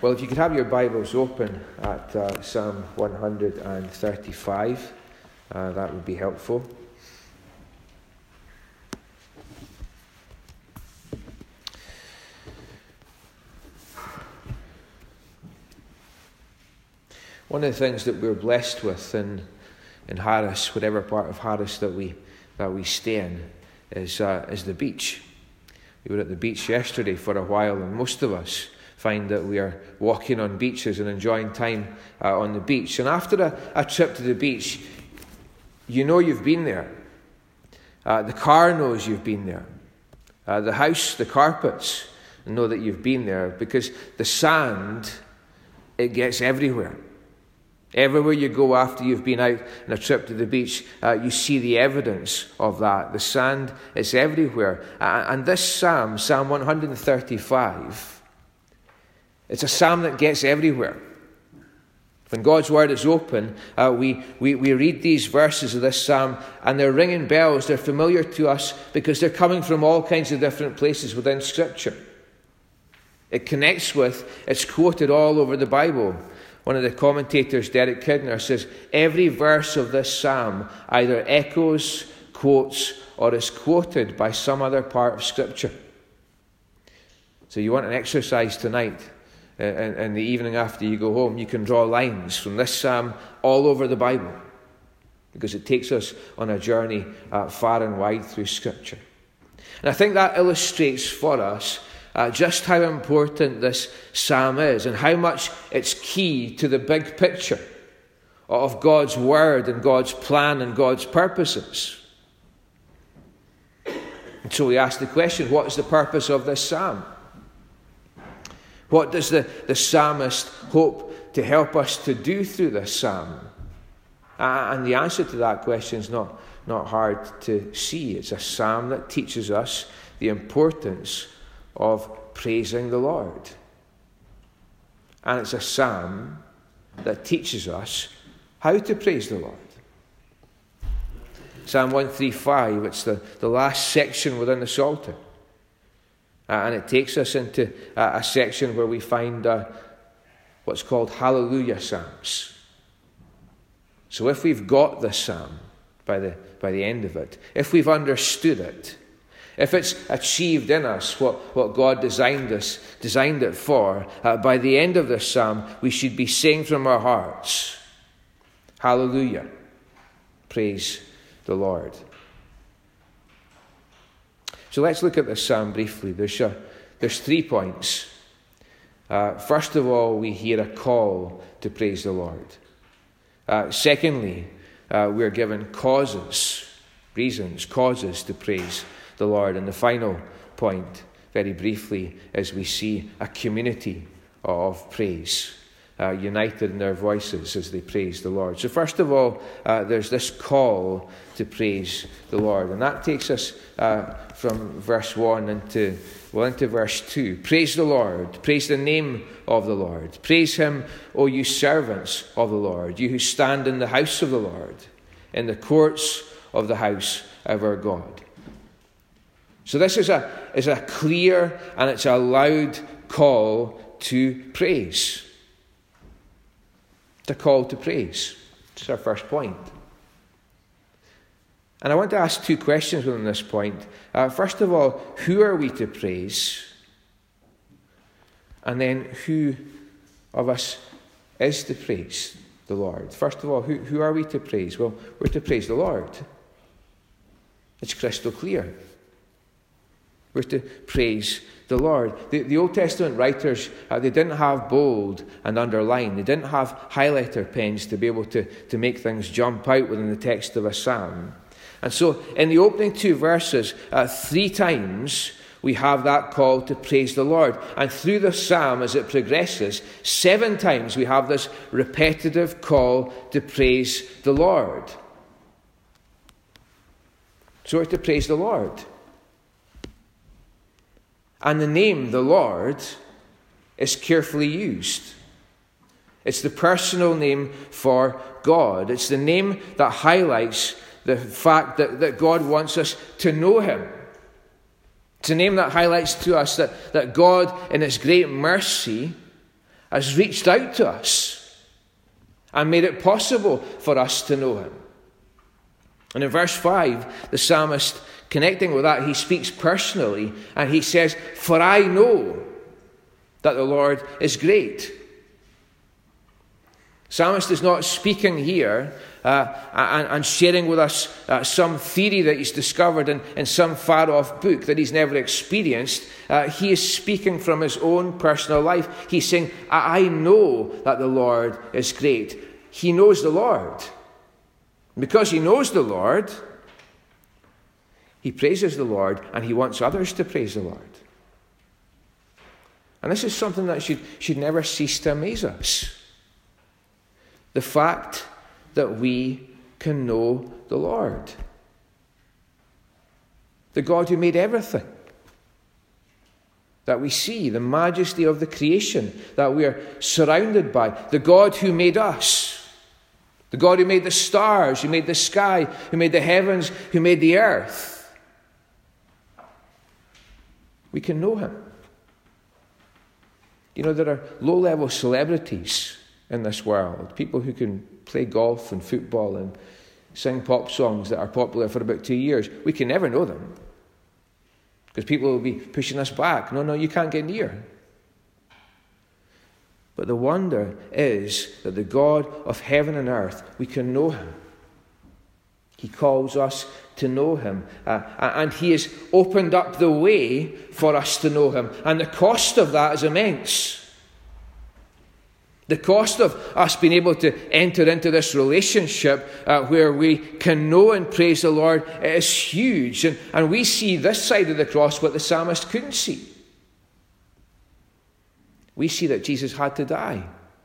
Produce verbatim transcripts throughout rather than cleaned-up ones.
Well, if you could have your Bibles open at uh, Psalm one thirty-five, uh, that would be helpful. One of the things that we're blessed with in in Harris, whatever part of Harris that we that we stay in, is uh, is the beach. We were at the beach yesterday for a while, and most of us find that we are walking on beaches and enjoying time uh, on the beach. And after a, a trip to the beach, you know you've been there. Uh, the car knows you've been there. Uh, the house, the carpets know that you've been there, because the sand, it gets everywhere. Everywhere you go after you've been out on a trip to the beach, uh, you see the evidence of that. The sand is everywhere. Uh, and this psalm, Psalm one thirty-five, it's a psalm that gets everywhere. When God's word is open, uh, we, we, we read these verses of this psalm, and they're ringing bells. They're familiar to us because they're coming from all kinds of different places within Scripture. It connects with, it's quoted all over the Bible. One of the commentators, Derek Kidner, says every verse of this psalm either echoes, quotes, or is quoted by some other part of Scripture. So you want an exercise tonight, uh, in, in the evening after you go home, you can draw lines from this psalm all over the Bible, because it takes us on a journey uh, far and wide through Scripture. And I think that illustrates for us Uh, just how important this psalm is, and how much it's key to the big picture of God's word and God's plan and God's purposes. And so we ask the question, what is the purpose of this psalm? What does the, the psalmist hope to help us to do through this psalm? Uh, and the answer to that question is not, not hard to see. It's a psalm that teaches us the importance of praising the Lord. And it's a psalm that teaches us how to praise the Lord. Psalm one thirty-five, it's the, the last section within the Psalter. Uh, and it takes us into uh, a section where we find uh, what's called Hallelujah Psalms. So if we've got this psalm by the, by the end of it, if we've understood it, if it's achieved in us what, what God designed us, designed it for, uh, by the end of this psalm, we should be saying from our hearts, Hallelujah, praise the Lord. So let's look at this psalm briefly. There's, a, there's three points. Uh, first of all, we hear a call to praise the Lord. Uh, secondly, uh, we're given causes, reasons, causes to praise the Lord. And the final point, very briefly, is we see a community of praise, uh, united in their voices as they praise the Lord. So first of all, uh, there's this call to praise the Lord. And that takes us uh, from verse one into, well, into verse two. Praise the Lord. Praise the name of the Lord. Praise him, O you servants of the Lord, you who stand in the house of the Lord, in the courts of the house of our God. So this is a, is a clear and it's a loud call to praise. It's a call to praise. It's our first point. And I want to ask two questions within this point. Uh, first of all, who are we to praise? And then who of us is to praise the Lord? First of all, who, who are we to praise? Well, we're to praise the Lord. It's crystal clear. We're to praise the Lord. The, the Old Testament writers, uh, they didn't have bold and underline. They didn't have highlighter pens to be able to, to make things jump out within the text of a psalm. And so in the opening two verses, uh, three times we have that call to praise the Lord. And through the psalm as it progresses, seven times we have this repetitive call to praise the Lord. So we're to praise the Lord. And the name, the Lord, is carefully used. It's the personal name for God. It's the name that highlights the fact that, that God wants us to know him. It's a name that highlights to us that, that God, in his great mercy, has reached out to us and made it possible for us to know him. And in verse five, the psalmist, connecting with that, he speaks personally and he says, "For I know that the Lord is great." Psalmist is not speaking here uh, and, and sharing with us uh, some theory that he's discovered in, in some far-off book that he's never experienced. Uh, he is speaking from his own personal life. He's saying, I, I know that the Lord is great. He knows the Lord. Because he knows the Lord, he praises the Lord and he wants others to praise the Lord. And this is something that should, should never cease to amaze us. The fact that we can know the Lord. The God who made everything. That we see, the majesty of the creation that we are surrounded by. The God who made us. The God who made the stars, who made the sky, who made the heavens, who made the earth. We can know him. You know, there are low-level celebrities in this world. People who can play golf and football and sing pop songs that are popular for about two years. We can never know them. Because people will be pushing us back. No, no, you can't get near. But the wonder is that the God of heaven and earth, we can know him. He calls us to know him. Uh, and he has opened up the way for us to know him. And the cost of that is immense. The cost of us being able to enter into this relationship uh, where we can know and praise the Lord is huge. And, and we see this side of the cross what the psalmist couldn't see. We see that Jesus had to die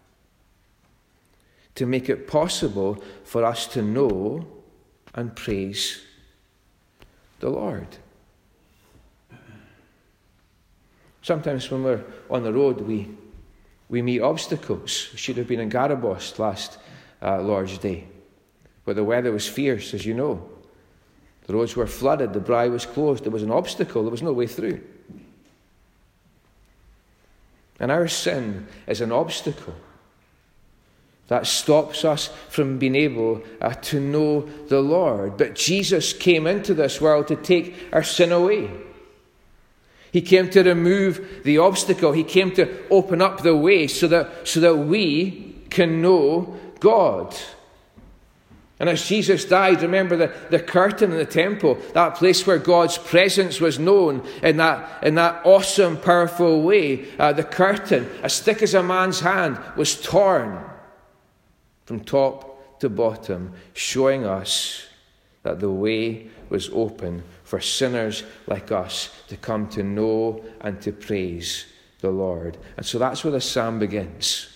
to make it possible for us to know and praise the Lord. Sometimes when we're on the road, we We meet obstacles. We should have been in Garabos last uh, Lord's Day, where the weather was fierce, as you know. The roads were flooded, the brae was closed, there was an obstacle, there was no way through. And our sin is an obstacle that stops us from being able uh, to know the Lord. But Jesus came into this world to take our sin away. He came to remove the obstacle. He came to open up the way so that, so that we can know God. And as Jesus died, remember the, the curtain in the temple, that place where God's presence was known in that, in that awesome, powerful way. Uh, the curtain, as thick as a man's hand, was torn from top to bottom, showing us that the way was open for sinners like us to come to know and to praise the Lord. And so that's where the psalm begins.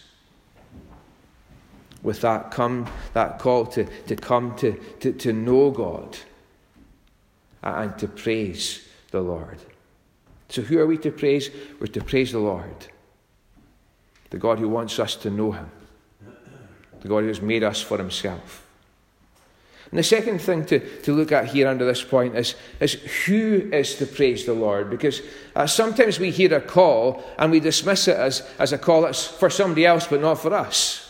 With that come, that call to, to come to, to, to know God and to praise the Lord. So who are we to praise? We're to praise the Lord. The God who wants us to know him. The God who has made us for himself. And the second thing to, to look at here under this point is, is who is to praise the Lord? Because uh, sometimes we hear a call and we dismiss it as, as a call that's for somebody else but not for us.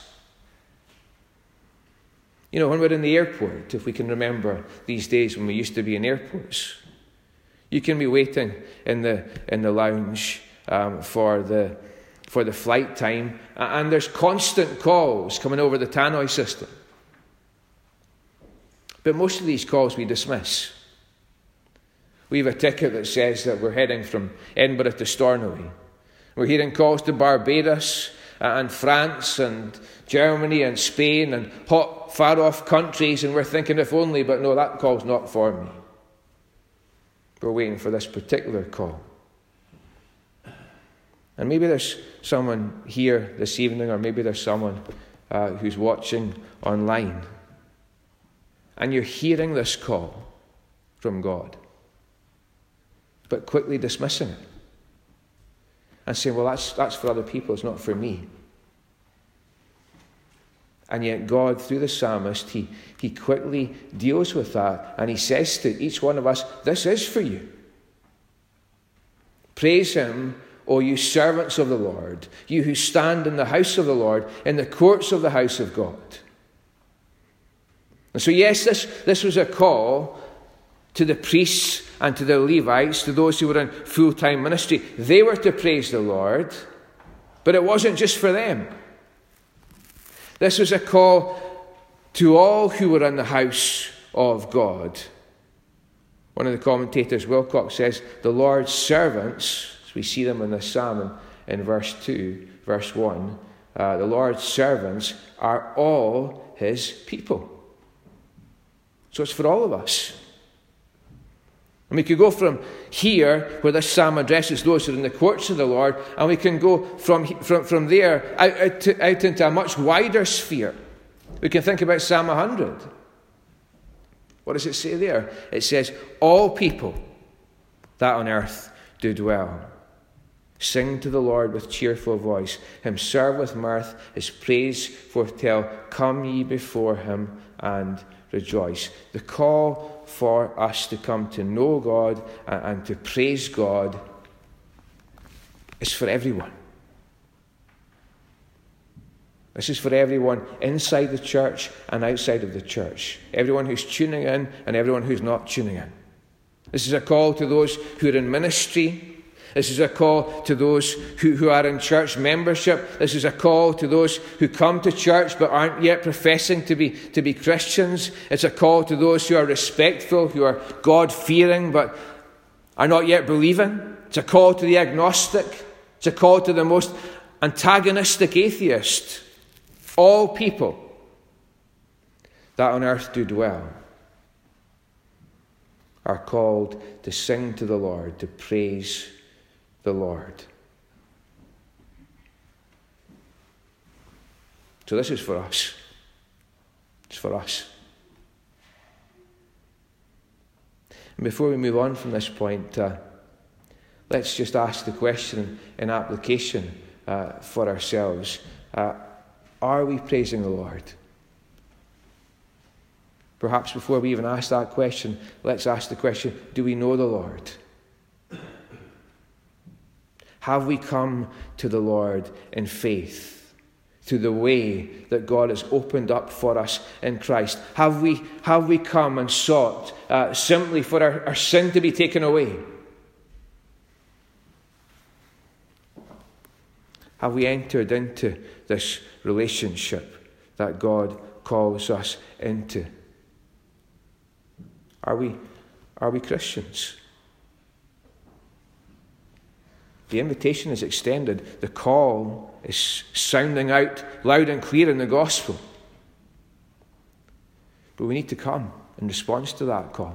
You know, when we're in the airport, if we can remember these days when we used to be in airports, you can be waiting in the in the lounge um, for the for the flight time, and there's constant calls coming over the tannoy system. But most of these calls we dismiss. We have a ticket that says that we're heading from Edinburgh to Stornoway. We're hearing calls to Barbados and France and Germany and Spain and hot, far-off countries, and we're thinking if only, but no, that call's not for me. We're waiting for this particular call. And maybe there's someone here this evening, or maybe there's someone uh, who's watching online, and you're hearing this call from God, but quickly dismissing it and saying, well, that's, that's for other people, it's not for me. And yet God, through the psalmist, he, he quickly deals with that, and he says to each one of us, this is for you. Praise him O you servants of the Lord, you who stand in the house of the Lord, in the courts of the house of God. And so yes, this, this was a call to the priests and to the Levites, to those who were in full-time ministry. They were to praise the Lord, but it wasn't just for them. This was a call to all who were in the house of God. One of the commentators, Wilcox, says, the Lord's servants, as we see them in the psalm in, in verse two, verse one, uh, the Lord's servants are all his people. So it's for all of us. And we could go from here, where this psalm addresses those who are in the courts of the Lord, and we can go from, from, from there out, out, to, out into a much wider sphere. We can think about Psalm one hundred. What does it say there? It says, all people that on earth do dwell, sing to the Lord with cheerful voice, him serve with mirth, his praise foretell, come ye before him and rejoice. The call for us to come to know God and, and to praise God is for everyone. This is for everyone inside the church and outside of the church. Everyone who's tuning in and everyone who's not tuning in. This is a call to those who are in ministry. This is a call to those who, who are in church membership. This is a call to those who come to church but aren't yet professing to be, to be Christians. It's a call to those who are respectful, who are God-fearing but are not yet believing. It's a call to the agnostic. It's a call to the most antagonistic atheist. All people that on earth do dwell are called to sing to the Lord, to praise the Lord. So this is for us. It's for us. And before we move on from this point, uh, let's just ask the question in application uh, for ourselves. Uh, are we praising the Lord? Perhaps before we even ask that question, let's ask the question, do we know the Lord? Have we come to the Lord in faith through the way that God has opened up for us in Christ? Have we, have we come and sought uh, simply for our, our sin to be taken away? Have we entered into this relationship that God calls us into? Are we, are we Christians? The invitation is extended. The call is sounding out loud and clear in the gospel. But we need to come in response to that call.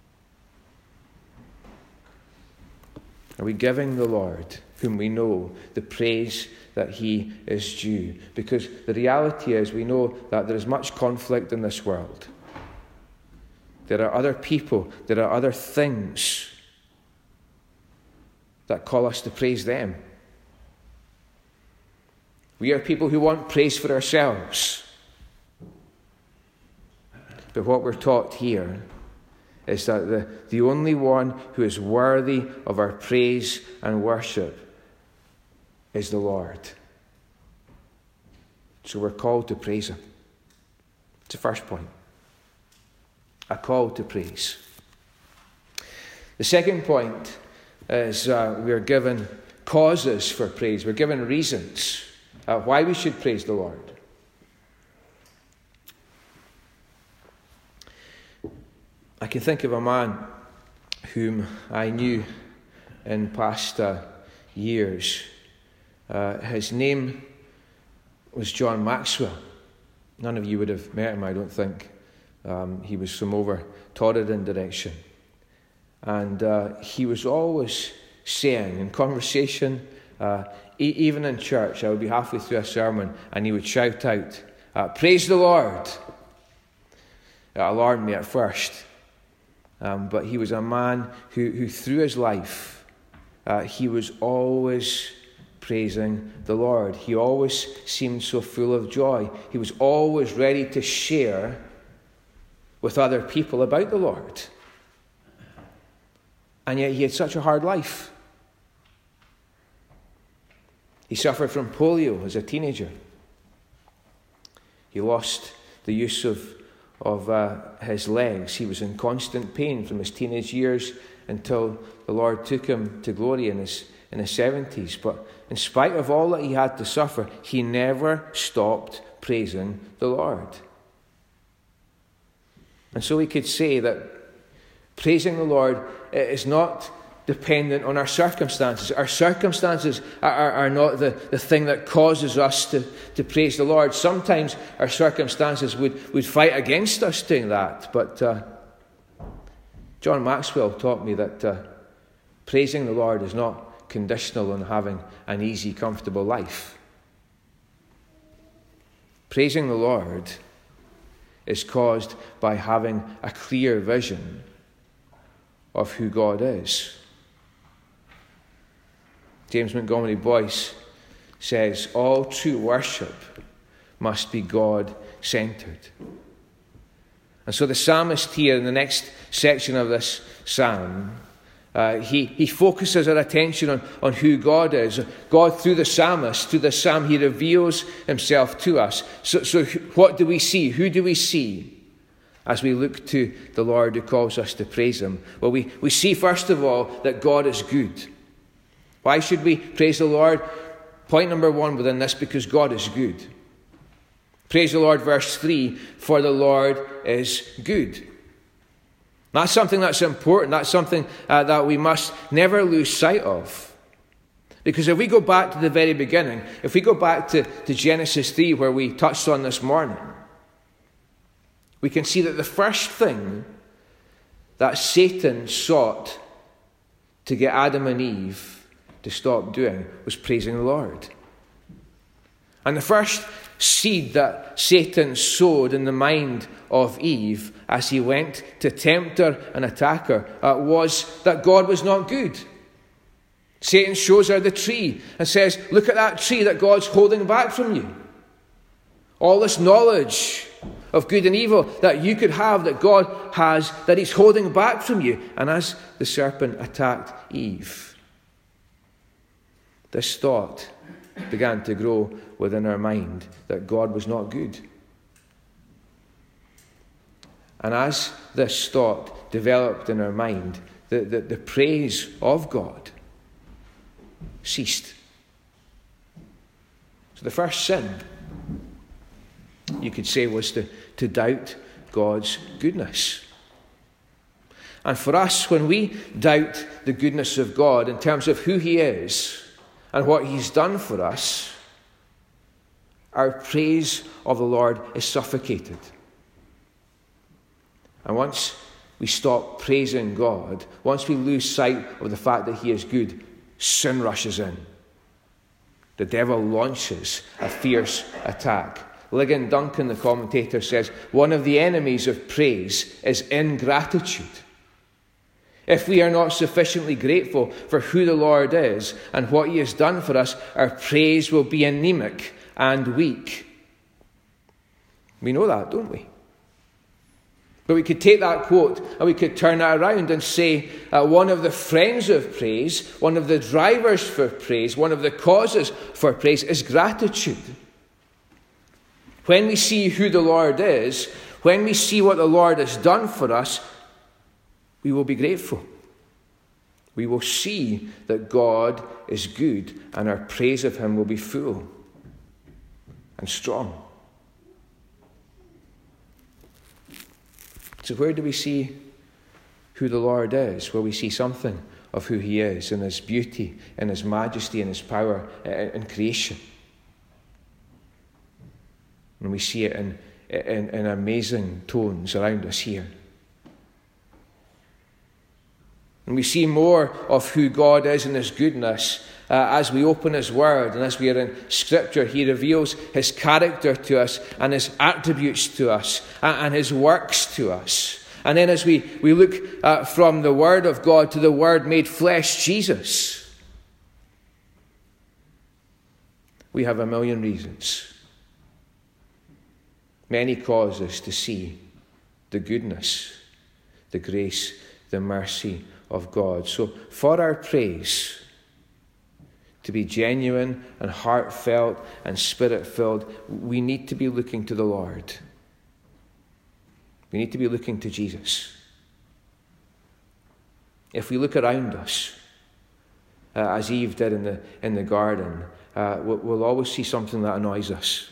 Are we giving the Lord, whom we know, the praise that he is due? Because the reality is, we know that there is much conflict in this world. There are other people, there are other things that call us to praise them. We are people who want praise for ourselves. But what we're taught here is that the, the only one who is worthy of our praise and worship is the Lord. So we're called to praise him. It's the first point. A call to praise. The second point is uh, we are given causes for praise. We're given reasons uh, why we should praise the Lord. I can think of a man whom I knew in past uh, years. Uh, his name was John Maxwell. None of you would have met him, I don't think. Um, he was from over Torridon direction. And uh, he was always saying in conversation, uh, e- even in church, I would be halfway through a sermon and he would shout out, uh, praise the Lord. It alarmed me at first. Um, but he was a man who, who through his life, uh, he was always praising the Lord. He always seemed so full of joy. He was always ready to share with other people about the Lord. And yet he had such a hard life. He suffered from polio as a teenager. He lost the use of, of uh, his legs. He was in constant pain from his teenage years until the Lord took him to glory in his, in his seventies. But in spite of all that he had to suffer, he never stopped praising the Lord. And so we could say that praising the Lord is not dependent on our circumstances. Our circumstances are, are, are not the, the thing that causes us to, to praise the Lord. Sometimes our circumstances would, would fight against us doing that. But uh, John Maxwell taught me that uh, praising the Lord is not conditional on having an easy, comfortable life. Praising the Lord is caused by having a clear vision of who God is. James Montgomery Boyce says, all true worship must be God-centered. And so the psalmist here in the next section of this psalm, uh, he, he focuses our attention on, on who God is. God, through the psalmist, through the psalm, he reveals himself to us. So, so what do we see? Who do we see as we look to the Lord who calls us to praise him? Well, we, we see, first of all, that God is good. Why should we praise the Lord? Point number one within this, because God is good. Praise the Lord, verse three, for the Lord is good. That's something that's important. That's something uh, that we must never lose sight of. Because if we go back to the very beginning, if we go back to, to Genesis three, where we touched on this morning, we can see that the first thing that Satan sought to get Adam and Eve to stop doing was praising the Lord. And the first seed that Satan sowed in the mind of Eve as he went to tempt her and attack her uh, was that God was not good. Satan shows her the tree and says, look at that tree that God's holding back from you. All this knowledge of good and evil that you could have, that God has, that he's holding back from you. And as the serpent attacked Eve, this thought began to grow within her mind that God was not good. And as this thought developed in her mind, the, the, the praise of God ceased. So the first sin, you could say, was to, to doubt God's goodness. And for us, when we doubt the goodness of God in terms of who he is and what he's done for us, our praise of the Lord is suffocated. And once we stop praising God, once we lose sight of the fact that he is good, sin rushes in. The devil launches a fierce attack. Ligon Duncan, the commentator, says, one of the enemies of praise is ingratitude. If we are not sufficiently grateful for who the Lord is and what he has done for us, our praise will be anemic and weak. We know that, don't we? But we could take that quote and we could turn it around and say uh, one of the friends of praise, one of the drivers for praise, one of the causes for praise is gratitude. When we see who the Lord is, when we see what the Lord has done for us, we will be grateful. We will see that God is good, and our praise of him will be full and strong. So where do we see who the Lord is? Well, we see something of who he is in his beauty, in his majesty, in his power, in creation. And we see it in, in, in amazing tones around us here. And we see more of who God is and his goodness uh, as we open his word and as we are in Scripture. He reveals his character to us and his attributes to us and, and his works to us. And then as we, we look uh, from the word of God to the word made flesh, Jesus, we have a million reasons, many causes to see the goodness, the grace, the mercy of God. So for our praise to be genuine and heartfelt and spirit-filled, we need to be looking to the Lord. We need to be looking to Jesus. If we look around us, uh, as Eve did in the, in the garden, uh, we'll, we'll always see something that annoys us.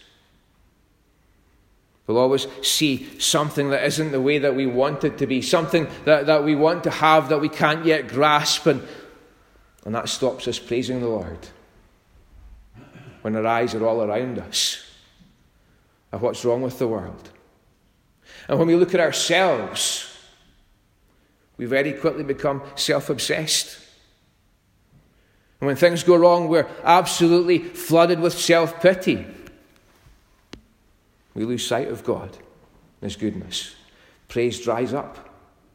We'll always see something that isn't the way that we want it to be, something that, that we want to have that we can't yet grasp, and, and that stops us praising the Lord. When our eyes are all around us of what's wrong with the world. And when we look at ourselves, we very quickly become self-obsessed. And when things go wrong, we're absolutely flooded with self-pity. We lose sight of God and His goodness. Praise dries up.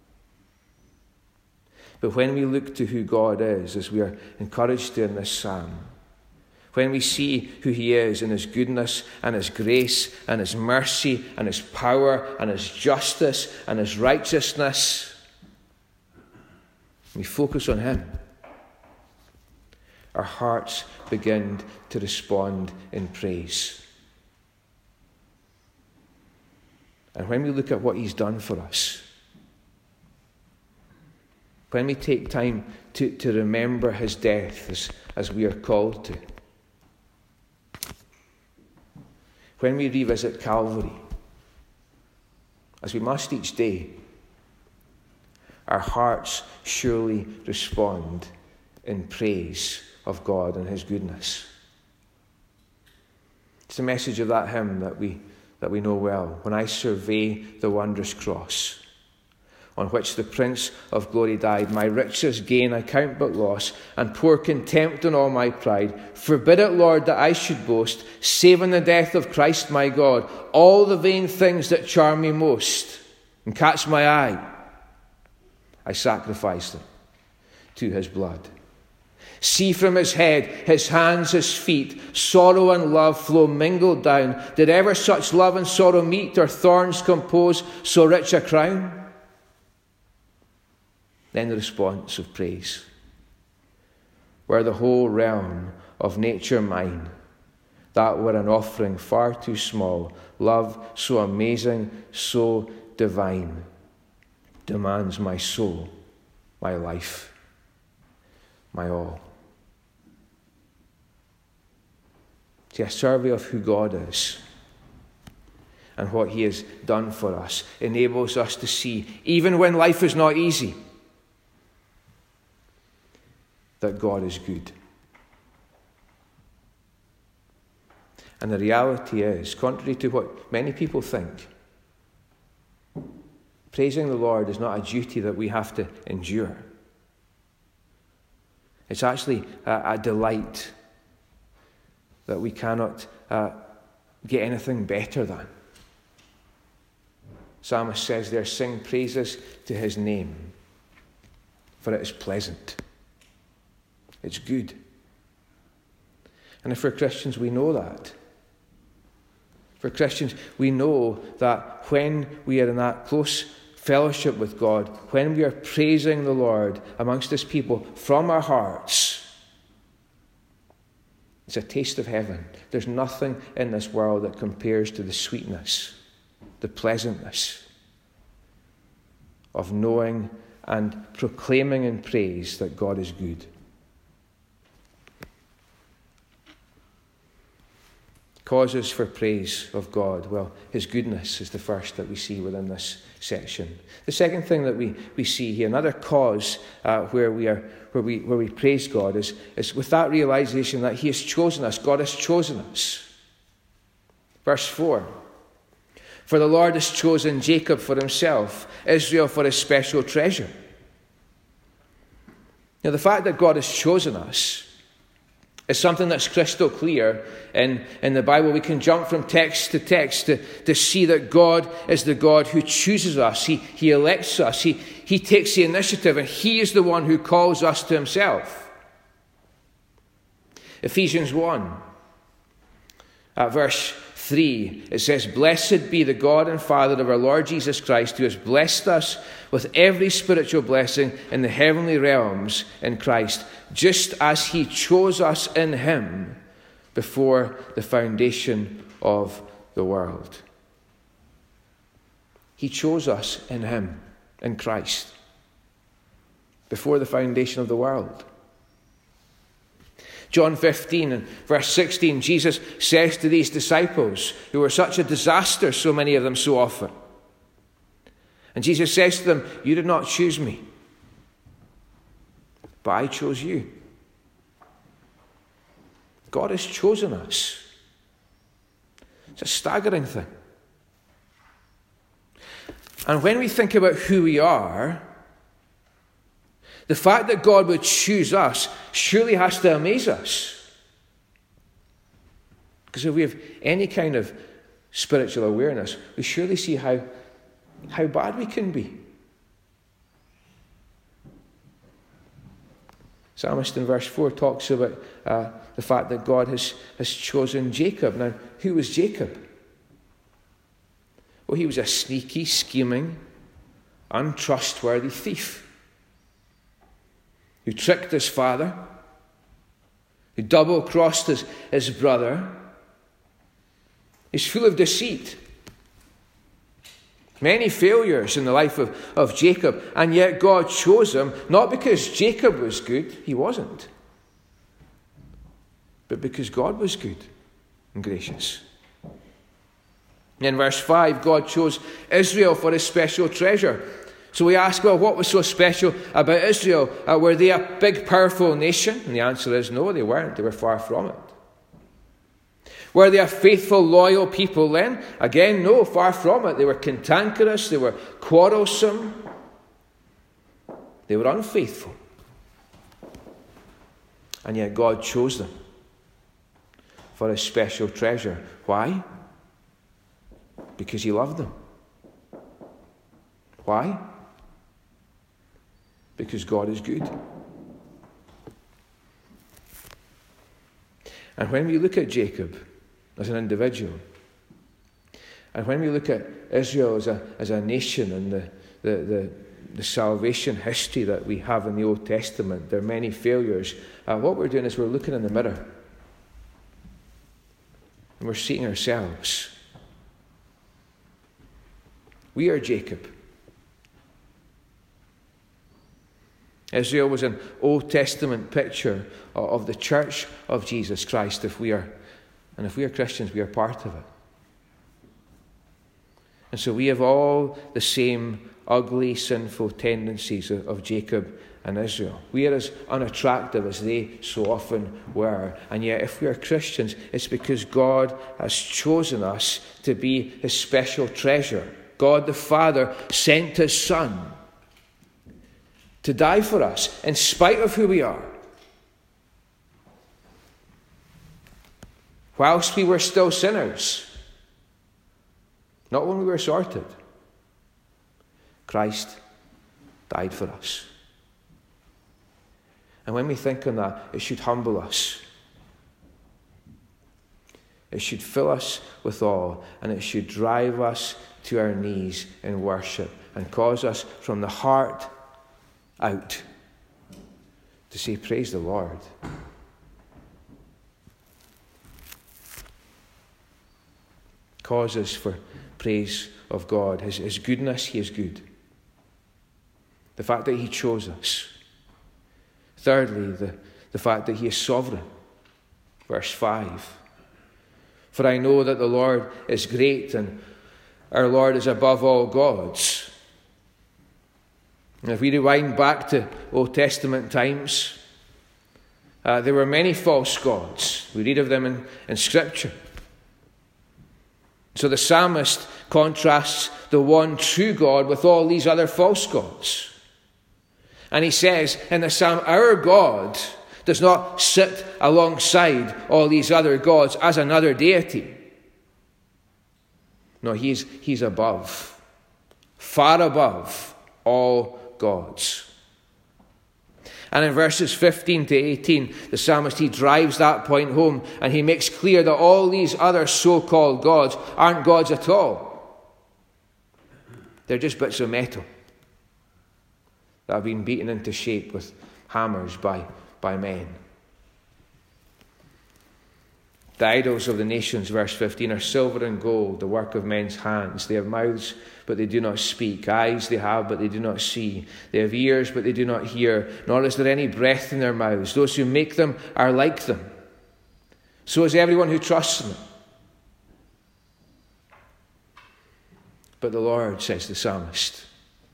But when we look to who God is, as we are encouraged to in this psalm, when we see who He is in His goodness and His grace and His mercy and His power and His justice and His righteousness, we focus on Him, our hearts begin to respond in praise. And when we look at what He's done for us, when we take time to, to remember His death as, as we are called to, when we revisit Calvary, as we must each day, our hearts surely respond in praise of God and His goodness. It's the message of that hymn that we that we know well. When I survey the wondrous cross, on which the Prince of Glory died, my richest gain I count but loss, and pour contempt on all my pride. Forbid it, Lord, that I should boast, save in the death of Christ my God, all the vain things that charm me most and catch my eye, I sacrifice them to His blood. See from His head, His hands, His feet, sorrow and love flow mingled down. Did ever such love and sorrow meet, or thorns compose so rich a crown? Then the response of praise. Were the whole realm of nature mine, that were an offering far too small. Love so amazing, so divine, demands my soul, my life, my all. See, a survey of who God is and what He has done for us enables us to see, even when life is not easy, that God is good. And the reality is, contrary to what many people think, praising the Lord is not a duty that we have to endure. It's actually a, a delight that we cannot uh, get anything better than. Psalmist says there, sing praises to His name, for it is pleasant. It's good. And if we're Christians, we know that. For Christians, we know that when we are in that close fellowship with God, when we are praising the Lord amongst His people from our hearts, it's a taste of heaven. There's nothing in this world that compares to the sweetness, the pleasantness of knowing and proclaiming in praise that God is good. Causes for praise of God. Well, His goodness is the first that we see within this section. The second thing that we, we see here, another cause uh, where we are where we where we praise God, is, is with that realization that He has chosen us. God has chosen us. Verse four. For the Lord has chosen Jacob for Himself, Israel for His special treasure. Now, the fact that God has chosen us is something that's crystal clear in, in the Bible. We can jump from text to text to, to see that God is the God who chooses us. He, he elects us. He, he takes the initiative, and He is the one who calls us to Himself. Ephesians one, uh, verse three, it says, "Blessed be the God and Father of our Lord Jesus Christ, who has blessed us with every spiritual blessing in the heavenly realms in Christ, just as he chose us in him before the foundation of the world." He chose us in him, in Christ, before the foundation of the world. John fifteen and verse sixteen, Jesus says to these disciples, who were such a disaster, so many of them so often. And Jesus says to them, "You did not choose me, but I chose you." God has chosen us. It's a staggering thing. And when we think about who we are, the fact that God would choose us surely has to amaze us. Because if we have any kind of spiritual awareness, we surely see how, how bad we can be. Psalmist in verse four talks about uh, the fact that God has, has chosen Jacob. Now, who was Jacob? Well, he was a sneaky, scheming, untrustworthy thief who tricked his father, who double-crossed his, his brother. He's full of deceit. Many failures in the life of, of Jacob, and yet God chose him, not because Jacob was good, he wasn't, but because God was good and gracious. In verse five, God chose Israel for his special treasure. So we ask, well, what was so special about Israel? Uh, were they a big, powerful nation? And the answer is no, they weren't. They were far from it. Were they a faithful, loyal people then? Again, no, far from it. They were cantankerous. They were quarrelsome. They were unfaithful. And yet God chose them for his special treasure. Why? Because he loved them. Why? Because God is good. And when we look at Jacob as an individual, and when we look at Israel as a, as a nation and the, the, the, the salvation history that we have in the Old Testament, there are many failures. Uh, what we're doing is we're looking in the mirror. And we're seeing ourselves. We are Jacob. Israel was an Old Testament picture of the church of Jesus Christ. If we are, and if we are Christians, we are part of it. And so we have all the same ugly, sinful tendencies of, of Jacob and Israel. We are as unattractive as they so often were. And yet, if we are Christians, it's because God has chosen us to be his special treasure. God the Father sent his Son to die for us, in spite of who we are. Whilst we were still sinners, not when we were sorted, Christ died for us. And when we think on that, it should humble us. It should fill us with awe, and it should drive us to our knees in worship and cause us from the heart out to say, praise the Lord. Causes for praise of God. His, his goodness, he is good. The fact that he chose us. Thirdly, the, the fact that he is sovereign. Verse five. For I know that the Lord is great and our Lord is above all gods. And if we rewind back to Old Testament times, uh, there were many false gods. We read of them in, in Scripture. So the psalmist contrasts the one true God with all these other false gods. And he says in the psalm, our God does not sit alongside all these other gods as another deity. No, he's, he's above, far above all gods. And in verses fifteen to eighteen, the psalmist, he drives that point home, and he makes clear that all these other so-called gods aren't gods at all. They're just bits of metal that have been beaten into shape with hammers by, by men. The idols of the nations, verse fifteen, are silver and gold, the work of men's hands. They have mouths, but they do not speak. Eyes they have, but they do not see. They have ears, but they do not hear. Nor is there any breath in their mouths. Those who make them are like them. So is everyone who trusts in them. But the Lord, says the psalmist,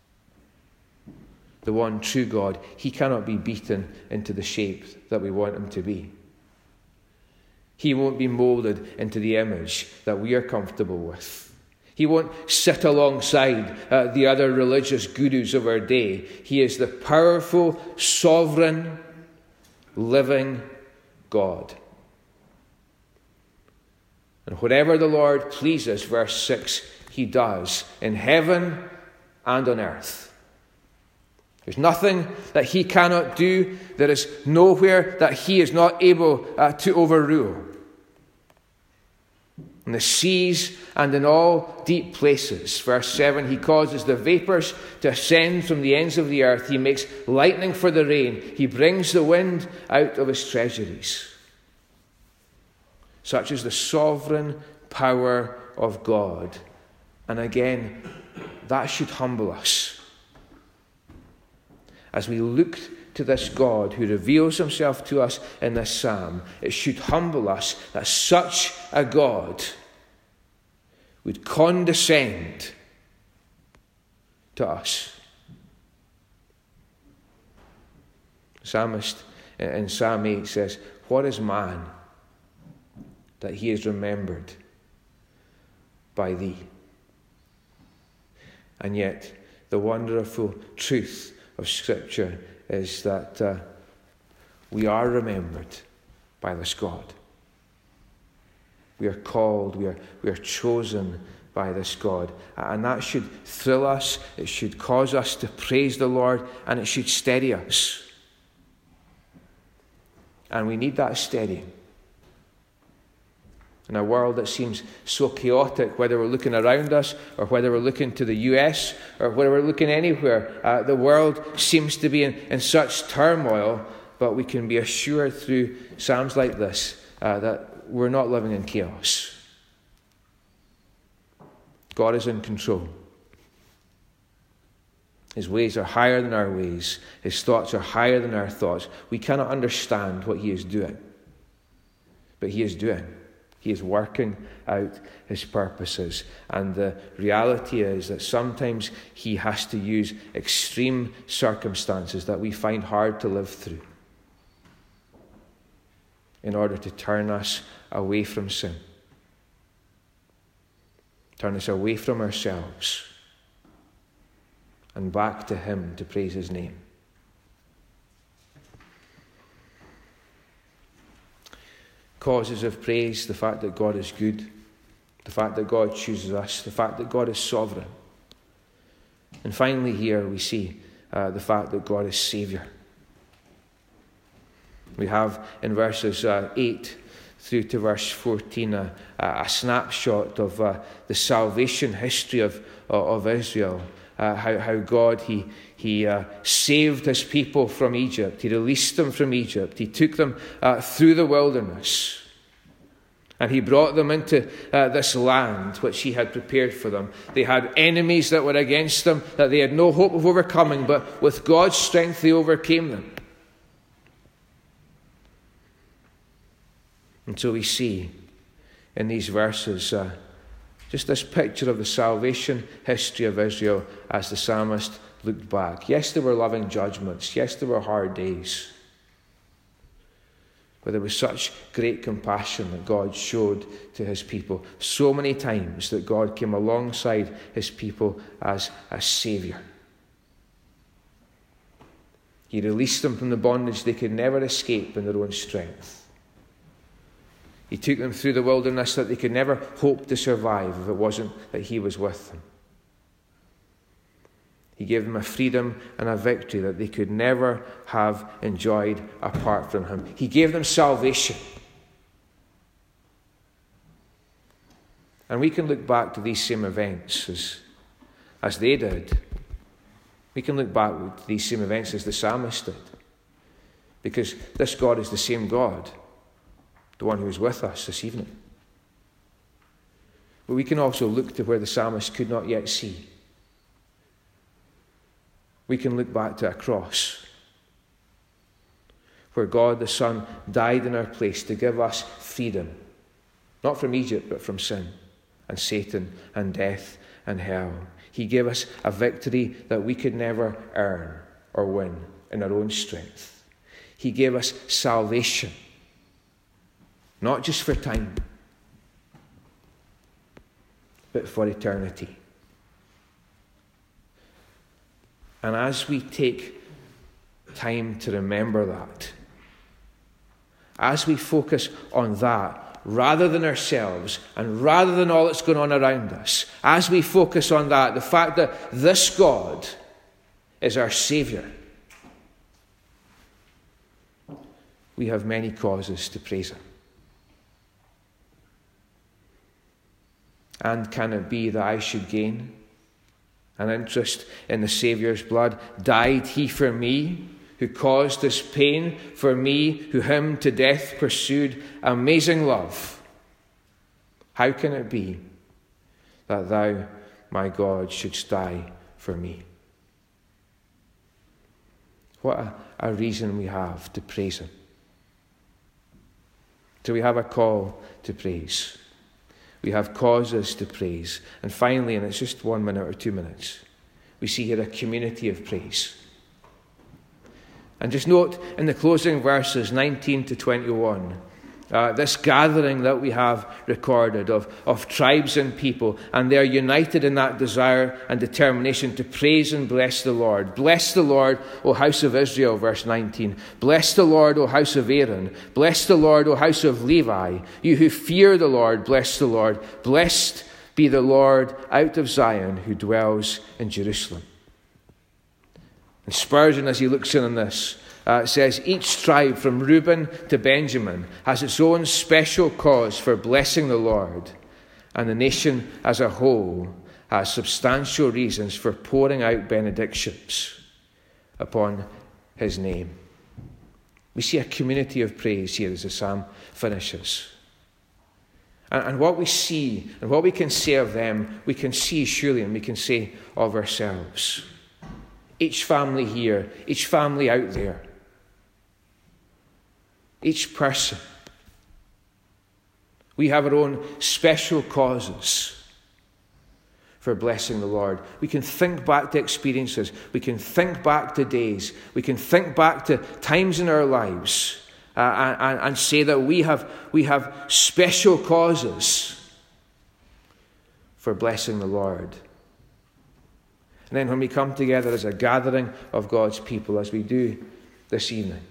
the one true God, he cannot be beaten into the shape that we want him to be. He won't be molded into the image that we are comfortable with. He won't sit alongside uh, the other religious gurus of our day. He is the powerful, sovereign, living God. And whatever the Lord pleases, verse six, he does in heaven and on earth. There's nothing that he cannot do. There is nowhere that he is not able uh, to overrule. In the seas and in all deep places. Verse seven, he causes the vapors to ascend from the ends of the earth. He makes lightning for the rain. He brings the wind out of his treasuries. Such is the sovereign power of God. And again, that should humble us. As we look to this God who reveals himself to us in this psalm, it should humble us that such a God would condescend to us. The psalmist in Psalm eight says, "What is man that he is remembered by thee?" And yet, the wonderful truth of Scripture is that uh, we are remembered by this God. We are called, we are, we are chosen by this God. And that should thrill us, it should cause us to praise the Lord, and it should steady us. And we need that steadying. In a world that seems so chaotic, whether we're looking around us or whether we're looking to the U S or whether we're looking anywhere, uh, the world seems to be in, in such turmoil, but we can be assured through psalms like this uh, that we're not living in chaos. God is in control. His ways are higher than our ways. His thoughts are higher than our thoughts. We cannot understand what he is doing, but he is doing. He is working out his purposes. And the reality is that sometimes he has to use extreme circumstances that we find hard to live through in order to turn us away from sin. Turn us away from ourselves and back to him to praise his name. Causes of praise, the fact that God is good, the fact that God chooses us, the fact that God is sovereign. And finally here we see uh, the fact that God is Saviour. We have in verses uh, eight through to verse fourteen a, a snapshot of uh, the salvation history of, of Israel. Uh, how, how God, he, he uh, saved his people from Egypt. He released them from Egypt. He took them uh, through the wilderness. And he brought them into uh, this land which he had prepared for them. They had enemies that were against them, that they had no hope of overcoming, but with God's strength they overcame them. And so we see in these verses uh, just this picture of the salvation history of Israel as the psalmist looked back. Yes, there were loving judgments. Yes, there were hard days. But there was such great compassion that God showed to his people. So many times that God came alongside his people as a Saviour. He released them from the bondage they could never escape in their own strength. He took them through the wilderness that they could never hope to survive if it wasn't that he was with them. He gave them a freedom and a victory that they could never have enjoyed apart from him. He gave them salvation. And we can look back to these same events as, as they did. We can look back to these same events as the psalmist did. Because this God is the same God, the one who is with us this evening. But we can also look to where the psalmist could not yet see. We can look back to a cross where God the Son died in our place to give us freedom, not from Egypt, but from sin and Satan and death and hell. He gave us a victory that we could never earn or win in our own strength. He gave us salvation, not just for time, but for eternity. And as we take time to remember that, as we focus on that, rather than ourselves, and rather than all that's going on around us, as we focus on that, the fact that this God is our Saviour, we have many causes to praise him. And can it be that I should gain an interest in the Saviour's blood? Died he for me, who caused this pain, for me, who him to death pursued? Amazing love. How can it be that thou, my God, shouldst die for me? What a, a reason we have to praise him. So we have a call to praise. We have causes to praise. And finally, and it's just one minute or two minutes, we see here a community of praise. And just note in the closing verses nineteen to twenty-one, uh, this gathering that we have recorded of, of tribes and people, and they're united in that desire and determination to praise and bless the Lord. Bless the Lord, O house of Israel, verse nineteen. Bless the Lord, O house of Aaron. Bless the Lord, O house of Levi. You who fear the Lord, bless the Lord. Blessed be the Lord out of Zion, who dwells in Jerusalem. And Spurgeon, as he looks in on this, uh, says, each tribe from Reuben to Benjamin has its own special cause for blessing the Lord, and the nation as a whole has substantial reasons for pouring out benedictions upon his name. We see a community of praise here as the psalm finishes. And, and what we see and what we can say of them, we can see surely, and we can say of ourselves. Each family here, each family out there, each person. We have our own special causes for blessing the Lord. We can think back to experiences. We can think back to days. We can think back to times in our lives uh, and, and say that we have, we have special causes for blessing the Lord. And then when we come together as a gathering of God's people, as we do this evening,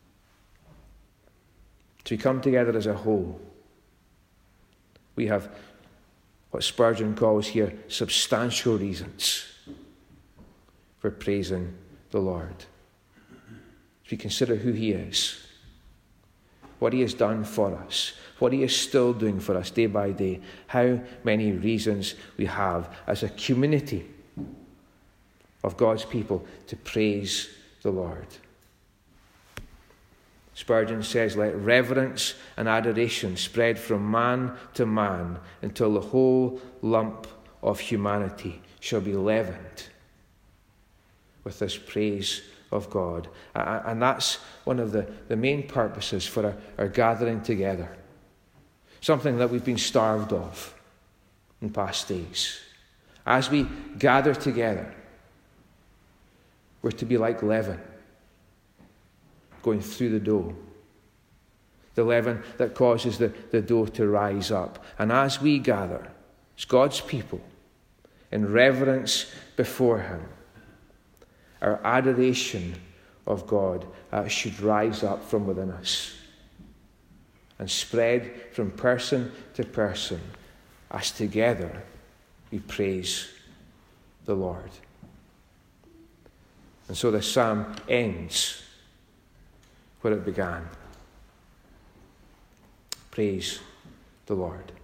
as we come together as a whole, we have what Spurgeon calls here substantial reasons for praising the Lord. As we consider who he is, what he has done for us, what he is still doing for us day by day, how many reasons we have as a community of God's people to praise the Lord. Spurgeon says, let reverence and adoration spread from man to man until the whole lump of humanity shall be leavened with this praise of God. And that's one of the, the main purposes for our, our gathering together. Something that we've been starved of in past days. As we gather together, we're to be like leaven going through the dough. The leaven that causes the, the dough to rise up. And as we gather, as God's people, in reverence before him, our adoration of God uh, should rise up from within us and spread from person to person as together we praise the Lord. And so the psalm ends where it began. Praise the Lord.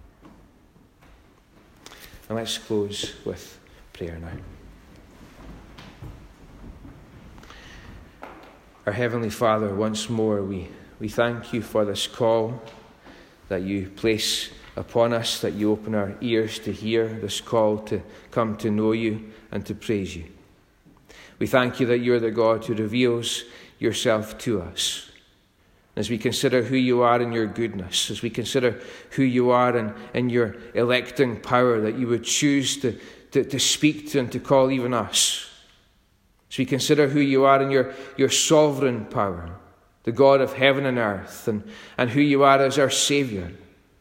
And let's close with prayer now. Our Heavenly Father, once more we, we thank you for this call that you place upon us, that you open our ears to hear, this call to come to know you and to praise you. We thank you that you're the God who reveals yourself to us. As we consider who you are in your goodness, as we consider who you are in, in your electing power, that you would choose to, to, to speak to and to call even us. As we consider who you are in your, your sovereign power, the God of heaven and earth, and, and who you are as our Saviour,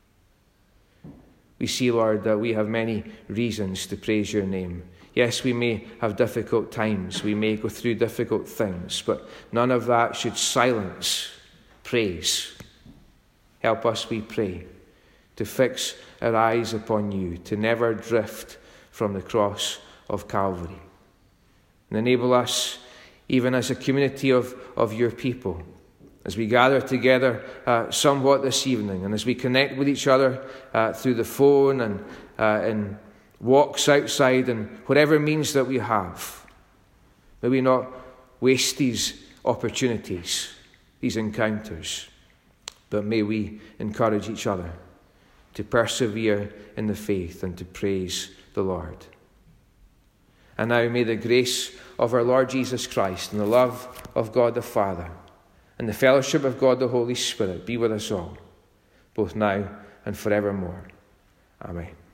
we see, Lord, that we have many reasons to praise your name. Yes, we may have difficult times, we may go through difficult things, but none of that should silence praise. Help us, we pray, to fix our eyes upon you, to never drift from the cross of Calvary. And enable us, even as a community of, of your people, as we gather together uh, somewhat this evening, and as we connect with each other uh, through the phone and uh, in walks outside and whatever means that we have, may we not waste these opportunities, these encounters, but may we encourage each other to persevere in the faith and to praise the Lord. And now may the grace of our Lord Jesus Christ and the love of God the Father and the fellowship of God the Holy Spirit be with us all, both now and forevermore. Amen.